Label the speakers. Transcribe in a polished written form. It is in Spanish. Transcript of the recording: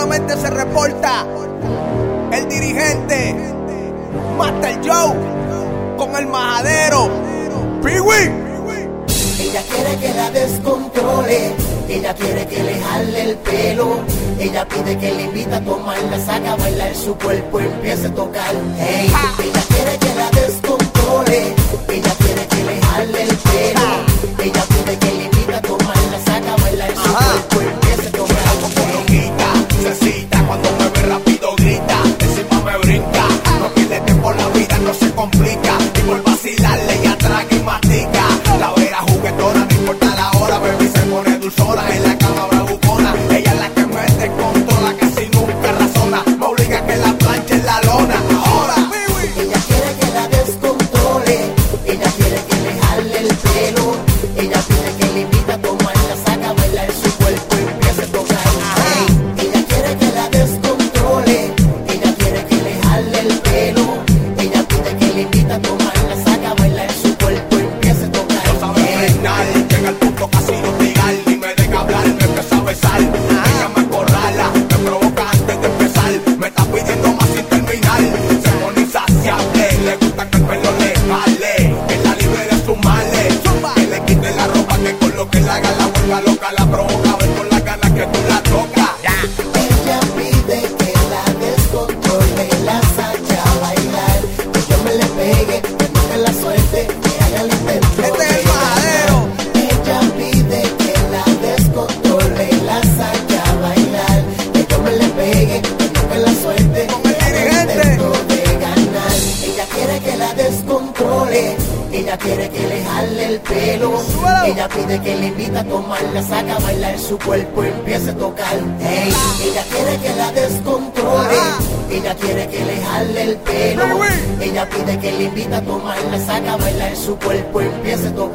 Speaker 1: nuevamente se reporta el dirigente Master Joe con el majadero Pee-wee.
Speaker 2: Ella quiere que la descontrole, ella quiere que le jale el pelo, ella pide que le invite a tomar, la saca a bailar, su cuerpo empiece a tocar. Hey, ella quiere que la descontrole, ella quiere que le jale el pelo, ella pide que le invite a tomar, la saca a bailar, su cuerpo empiece a tocar.
Speaker 3: Como loquita, se cita, cuando me ve rápido grita, encima me brinca, no pierde tiempo, la vida no se complica, y por vacilarle ella traga y mastica, la vera juguetona, no importa la hora, baby se pone dulzona, en la cama bravucona, ella es la que me controla, casi nunca razona, me obliga a que la planche en la lona, ahora.
Speaker 2: Ella quiere que la descontrole, ella quiere que le jale el pelo, ella pide que le invite a tomar, la saca a bailar, su cuerpo empieza a tocar. Hey, ella quiere que la descontrole, ella quiere que le jale el pelo, ella pide que le invite a tomar, la saca a bailar, su cuerpo empieza a tocar.
Speaker 3: No sabe frenar, llega al punto casi no hostigar, ni me deja hablar, me empieza a besar, ella me acorrala, me provoca antes de empezar, me está pidiendo más sin terminar, se pone insaciable, le gusta que el pelo le jale, que la libre de sus males, que le quite la ropa, que con lo que la haga la vuelva loca, la provoca, a ver con las ganas que tú la tocas.
Speaker 2: Ella pide que la descontrole, la saque a bailar, que yo me le pegue, que no me la suelte, que haga el intento.
Speaker 1: Este es el majadero.
Speaker 2: Ella pide que la descontrole, la saque a bailar, que yo me le pegue, que no me la suelte,
Speaker 1: Con el
Speaker 2: que haga el
Speaker 1: dirigente.
Speaker 2: intento de ganar. Ella quiere que la descontrole, ella quiere que le jale el pelo,
Speaker 1: Suelo.
Speaker 2: ella pide que le invite a tomar, la saca a bailar, su cuerpo empieza a tocar. Hey, ella quiere que la descontrole, ella quiere que le jale el pelo, ella pide que le invite a tomar, la saca a bailar, su cuerpo empieza a tocar.